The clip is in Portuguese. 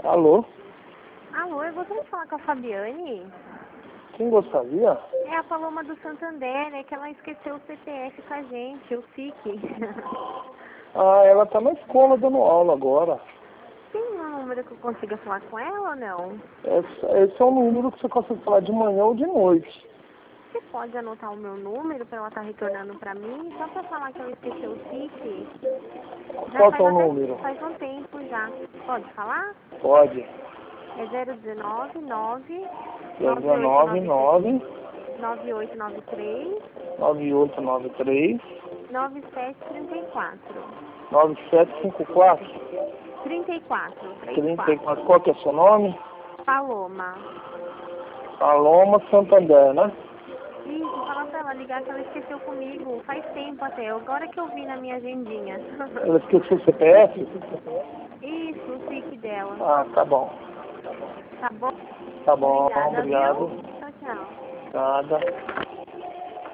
Alô? Alô, eu gostaria de falar com a Fabiane. Quem gostaria? É a Paloma do Santander, né? Que ela esqueceu o CPF com a gente, o SIC. Ah, ela tá na escola dando aula agora. Tem um número que eu consiga falar com ela ou não? Esse é um número que você consegue falar de manhã ou de noite. Você pode anotar o meu número pra ela estar retornando pra mim, só pra falar que ela esqueceu o SIC? Já Qual que é faz o até número? faz um tempo já. Pode falar? Pode. É 019 9 019 9893 9893 9734. 9754 34. 34. Qual que é o seu nome? Paloma. Paloma Santander, né? Isso, fala pra ela ligar que ela esqueceu comigo. Faz tempo até. Agora que eu vi na minha agendinha. Ela esqueceu o CPF? Isso, o SIC dela. Ah, tá bom. Tá bom? Tá bom, Obrigada, obrigado. viu? Tchau, tchau. Nada.